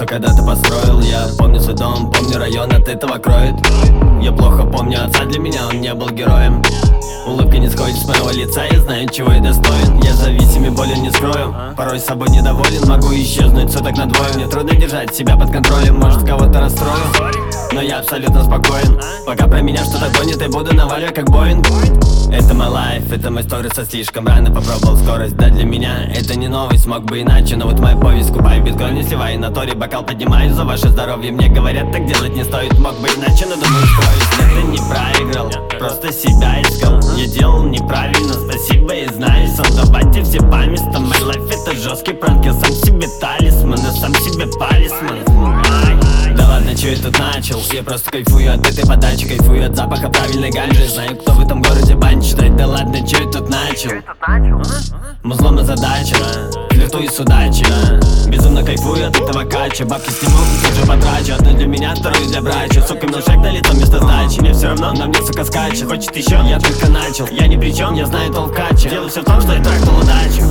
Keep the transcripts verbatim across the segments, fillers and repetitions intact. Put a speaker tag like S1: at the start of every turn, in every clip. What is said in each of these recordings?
S1: когда-то построил. Я помню свой дом, помню район, от этого кроет. Я плохо помню отца, для меня он не был героем. Улыбка не сходит с моего лица, я знаю, чего я достоин. Я зависим и болью не скрою, порой собой недоволен. Могу исчезнуть суток на двое, мне трудно держать себя под контролем. Может, кого-то расстрою, но я абсолютно спокоен. Пока про меня что-то гонит, и буду наваливать как Боинг. Это мой лайф, это мой сторис, со слишком рано попробовал скорость. Да, для меня это не новость, мог бы иначе, но вот моя повесть. Купаю биткоин, не сливай на торе, бокал поднимаю за ваше здоровье. Мне говорят, так делать не стоит, мог бы иначе, но думаю, строить. Это не проиграл, просто себя искал. Я делал неправильно, спасибо и знаю сам. Давайте все по местам, мой лайф это жесткий пранк. Я сам себе талисман, я сам себе палисман. Да ладно, чё я тут начал? Я просто кайфую от этой подачи, кайфую от запаха правильной ганжи. Знаю, кто в этом городе бань читает. Да ладно, чё я тут начал? Музлом на задача, флиртую с удачей. Безумно кайфую от этого кача. Бабки сниму, тут же потрачу. Одну для меня, вторую для брача. Сука, на шаг на лицо вместо сдачи. Мне все равно, на мне, сука, скачет. Хочет еще, я только начал. Я ни при чем, я знаю толк в каче. Дело все в том, что я трахнул удачу.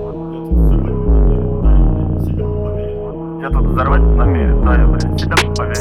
S2: Я тут взорвать намерен, да, я, блядь, тебя поверю.